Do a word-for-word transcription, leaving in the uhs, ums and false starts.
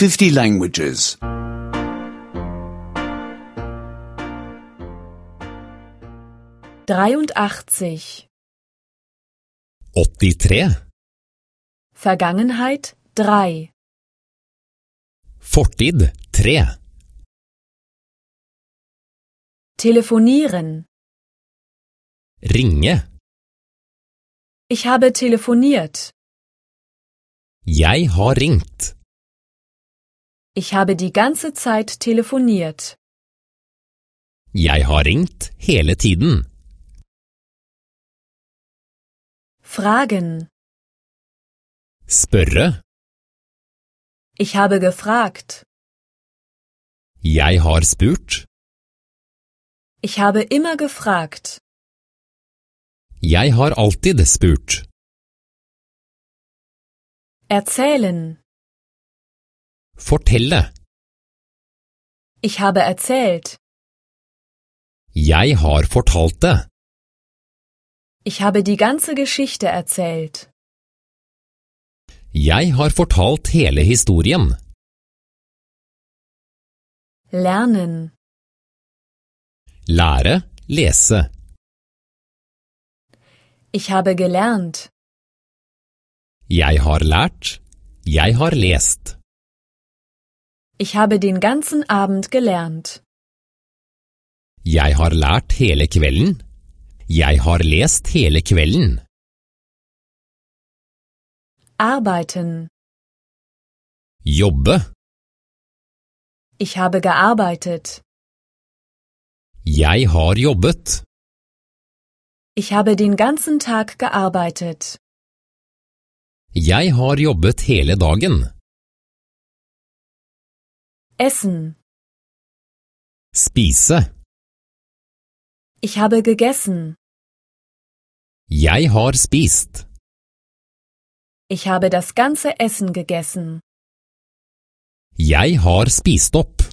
fifty languages. dreiundachtzig. åttitre. Vergangenheit drei. Fortid tre. Telefonieren. Ringe. Ich habe telefoniert. Jeg har ringt. Ich habe die ganze Zeit telefoniert. Jeg har ringt hele tiden. Fragen. Spørre. Ich habe gefragt. Jeg har spurt. Ich habe immer gefragt. Jeg har alltid spurt. Erzählen. Fortelle. Ich habe erzählt. Jeg har fortalt det. Ich habe die ganze Geschichte erzählt. Jeg har fortalt hele historien. Lernen. Lære, lese. Ich habe gelernt. Jeg har lært. Jeg har lest. Ich habe den ganzen Abend gelernt. Jeg har lært hele kvelden. Jeg har lest hele kvelden. Arbeiten. Jobbe. Ich habe gearbeitet. Jeg har jobbet. Ich habe den ganzen Tag gearbeitet. Jeg har jobbet hele dagen. Essen. Spise. Ich habe gegessen. Jeg har spist. Ich habe das ganze Essen gegessen. Jeg har spist opp.